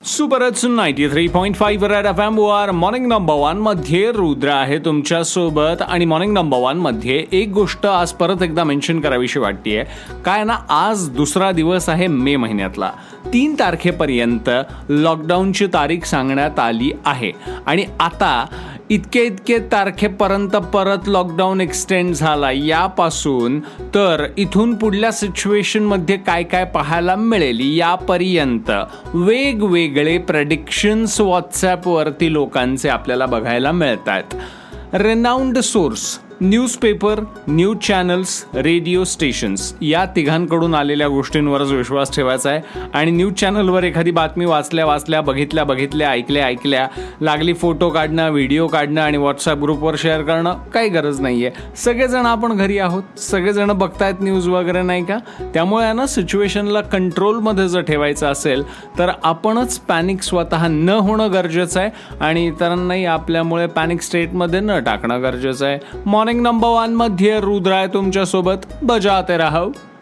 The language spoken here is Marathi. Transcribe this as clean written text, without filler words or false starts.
सुपरच 93.5 रेड FM वर मॉर्निंग नंबर 1 मध्ये रुद्र आहे तुमच्या सोबत. आणि मॉर्निंग नंबर 1 मध्ये एक गोष्ट आज परत एकदा मेन्शन करावीशी वाटतेय. काय ना, आज दुसरा दिवस आहे मे महिन्यातला. 3 तारखेपर्यंत लॉकडाऊनची तारीख सांगण्यात आली आहे आणि आता इतके तारखेपर्यंत परत लॉकडाऊन एक्सटेंड झाला. यापासून तर इथून पुढल्या सिच्युएशनमध्ये काय काय पाहायला मिळेल यापर्यंत वेगवेगळे प्रेडिक्शन्स व्हॉट्सॲपवरती लोकांचे आपल्याला बघायला मिळतात. Renowned source, newspaper, news channels, radio stations या तिघांकडून आलेल्या गोष्टींवरच विश्वास ठेवायचा आहे. आणि न्यूज चॅनलवर एखादी बातमी वाचल्या बघितल्या ऐकल्या लागली फोटो काढणं, व्हिडिओ काढणं आणि व्हॉट्सअप ग्रुपवर शेअर करणं काही गरज नाही आहे. सगळेजण आपण घरी आहोत, सगळेजण बघतायत न्यूज वगैरे, नाही का? त्यामुळे ना, सिच्युएशनला कंट्रोलमध्ये जर ठेवायचं असेल तर आपणच पॅनिक स्वतः न होणं गरजेचं आहे आणि इतरांनाही आपल्यामुळे पॅनिक स्टेटमध्ये न टाकणं गरजेचं आहे. मॉर्निंग नंबर 1 मध्ये रुद्र आहे तुमच्यासोबत. बजाते रहो.